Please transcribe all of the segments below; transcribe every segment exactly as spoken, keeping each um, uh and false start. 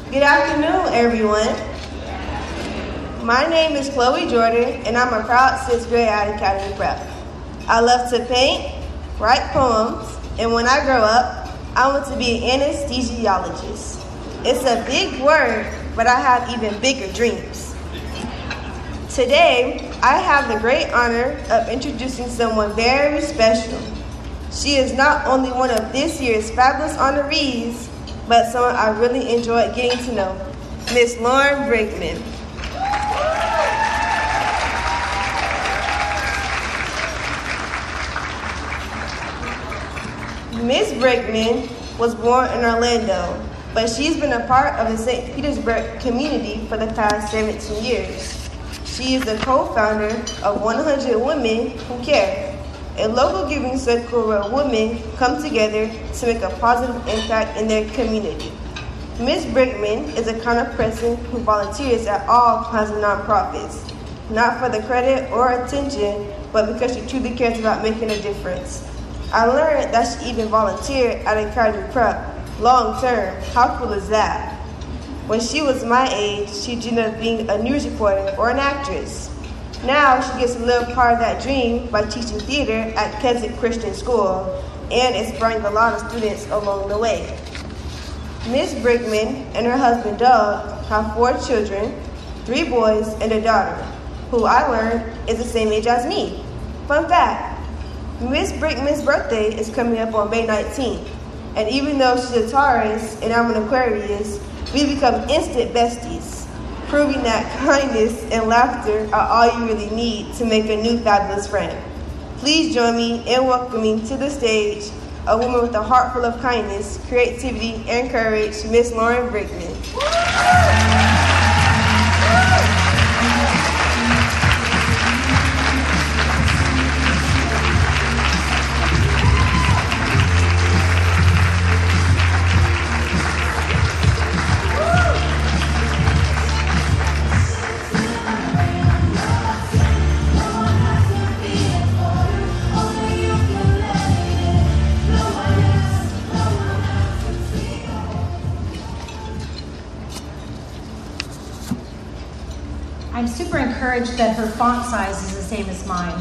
Good afternoon, everyone. My name is Chloe Jordan, and I'm a proud sixth grade at Academy Prep. I love to paint, write poems, and when I grow up, I want to be an anesthesiologist. It's a big word, but I have even bigger dreams. Today, I have the great honor of introducing someone very special. She is not only one of this year's fabulous honorees, but someone I really enjoyed getting to know, Miss Lauren Brickman. Miss Brickman was born in Orlando, but she's been a part of the Saint Petersburg community for the past seventeen years. She is the co-founder of one hundred Women Who Care, a local giving circle where women come together to make a positive impact in their community. Miz Brickman is the kind of person who volunteers at all kinds of nonprofits, not for the credit or attention, but because she truly cares about making a difference. I learned that she even volunteered at Academy Prep long term. How cool is that? When she was my age, she dreamed of being a news reporter or an actress. Now she gets to live part of that dream by teaching theater at Keswick Christian School and inspiring a lot of students along the way. Miz Brickman and her husband Doug have four children, three boys and a daughter, who I learned is the same age as me. Fun fact, Miz Brickman's birthday is coming up on May nineteenth, and even though she's a Taurus and I'm an Aquarius, we become instant besties, proving that kindness and laughter are all you really need to make a new fabulous friend. Please join me in welcoming to the stage a woman with a heart full of kindness, creativity, and courage, Miss Lauren Brickman. I'm super encouraged that her font size is the same as mine.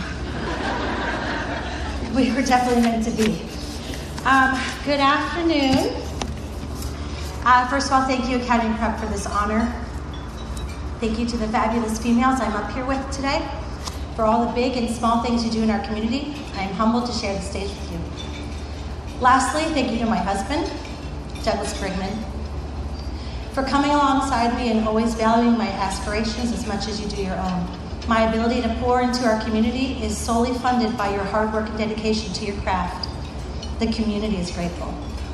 We were definitely meant to be. Um, good afternoon. Uh, first of all, thank you, Academy Prep, for this honor. Thank you to the fabulous females I'm up here with today for all the big and small things you do in our community. I am humbled to share the stage with you. Lastly, thank you to my husband, Douglas Brickman, for coming alongside me and always valuing my aspirations as much as you do your own. My ability to pour into our community is solely funded by your hard work and dedication to your craft. The community is grateful.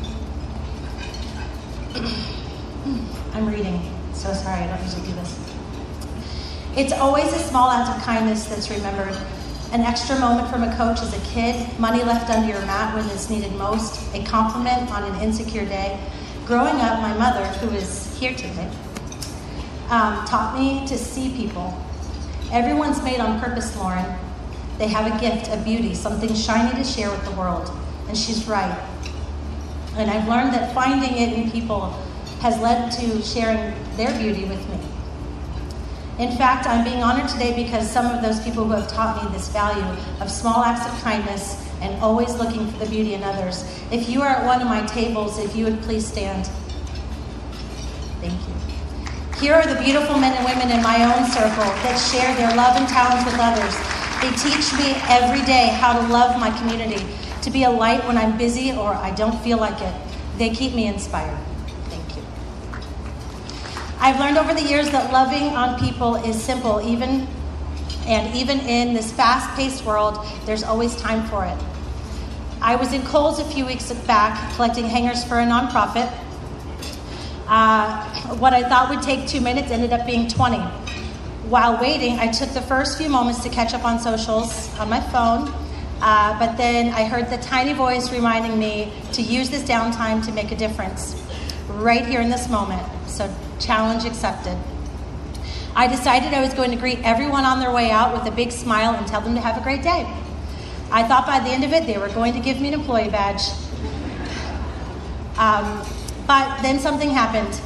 I'm reading, so sorry, I don't usually do this. It's always a small act of kindness that's remembered. An extra moment from a coach as a kid, money left under your mat when it's needed most, a compliment on an insecure day. Growing up, my mother, who is here today, um, taught me to see people. Everyone's made on purpose, Lauren. They have a gift, a beauty, something shiny to share with the world. And she's right. And I've learned that finding it in people has led to sharing their beauty with me. In fact, I'm being honored today because some of those people who have taught me this value of small acts of kindness and always looking for the beauty in others. If you are at one of my tables, if you would please stand. Thank you. Here are the beautiful men and women in my own circle that share their love and talents with others. They teach me every day how to love my community, to be a light when I'm busy or I don't feel like it. They keep me inspired. Thank you. I've learned over the years that loving on people is simple, even and even in this fast-paced world, there's always time for it. I was in Kohl's a few weeks back collecting hangers for a nonprofit. Uh, what I thought would take two minutes ended up being twenty. While waiting, I took the first few moments to catch up on socials on my phone, uh, but then I heard the tiny voice reminding me to use this downtime to make a difference right here in this moment. So challenge accepted. I decided I was going to greet everyone on their way out with a big smile and tell them to have a great day. I thought by the end of it, they were going to give me an employee badge. Um, but then something happened.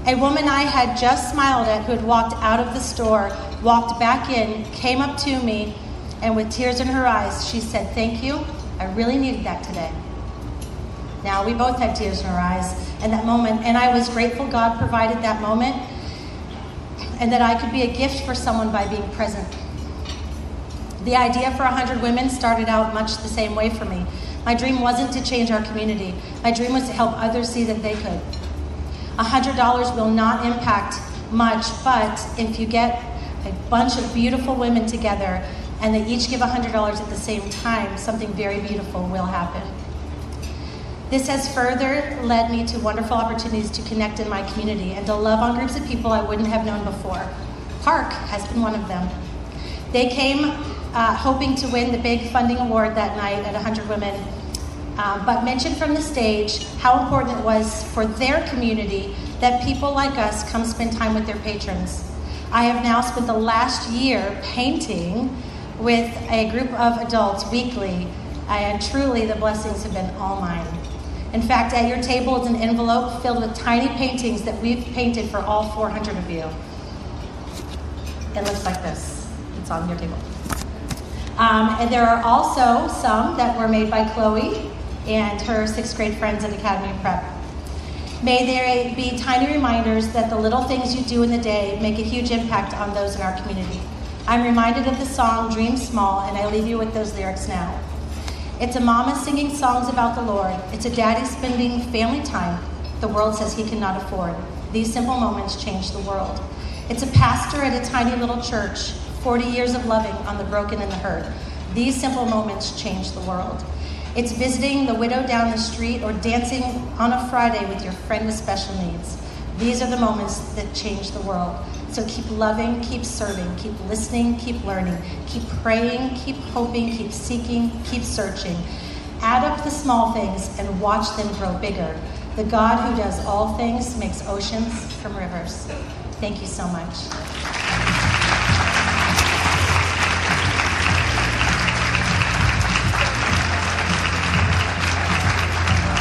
A woman I had just smiled at, who had walked out of the store, walked back in, came up to me, and with tears in her eyes, she said, "Thank you. I really needed that today." Now, we both had tears in our eyes in that moment, and I was grateful God provided that moment and that I could be a gift for someone by being present. The idea for one hundred Women started out much the same way for me. My dream wasn't to change our community. My dream was to help others see that they could. one hundred dollars will not impact much, but if you get a bunch of beautiful women together and they each give one hundred dollars at the same time, something very beautiful will happen. This has further led me to wonderful opportunities to connect in my community and to love on groups of people I wouldn't have known before. Park has been one of them. They came uh, hoping to win the big funding award that night at one hundred Women, um, but mentioned from the stage how important it was for their community that people like us come spend time with their patrons. I have now spent the last year painting with a group of adults weekly, and truly the blessings have been all mine. In fact, at your table is an envelope filled with tiny paintings that we've painted for all four hundred of you. It looks like this. It's on your table. Um, and there are also some that were made by Chloe and her sixth grade friends at Academy Prep. May there be tiny reminders that the little things you do in the day make a huge impact on those in our community. I'm reminded of the song Dream Small, and I leave you with those lyrics now. It's a mama singing songs about the Lord. It's a daddy spending family time the world says he cannot afford. These simple moments change the world. It's a pastor at a tiny little church, forty years of loving on the broken and the hurt. These simple moments change the world. It's visiting the widow down the street or dancing on a Friday with your friend with special needs. These are the moments that change the world. So keep loving, keep serving, keep listening, keep learning, keep praying, keep hoping, keep seeking, keep searching. Add up the small things and watch them grow bigger. The God who does all things makes oceans from rivers. Thank you so much.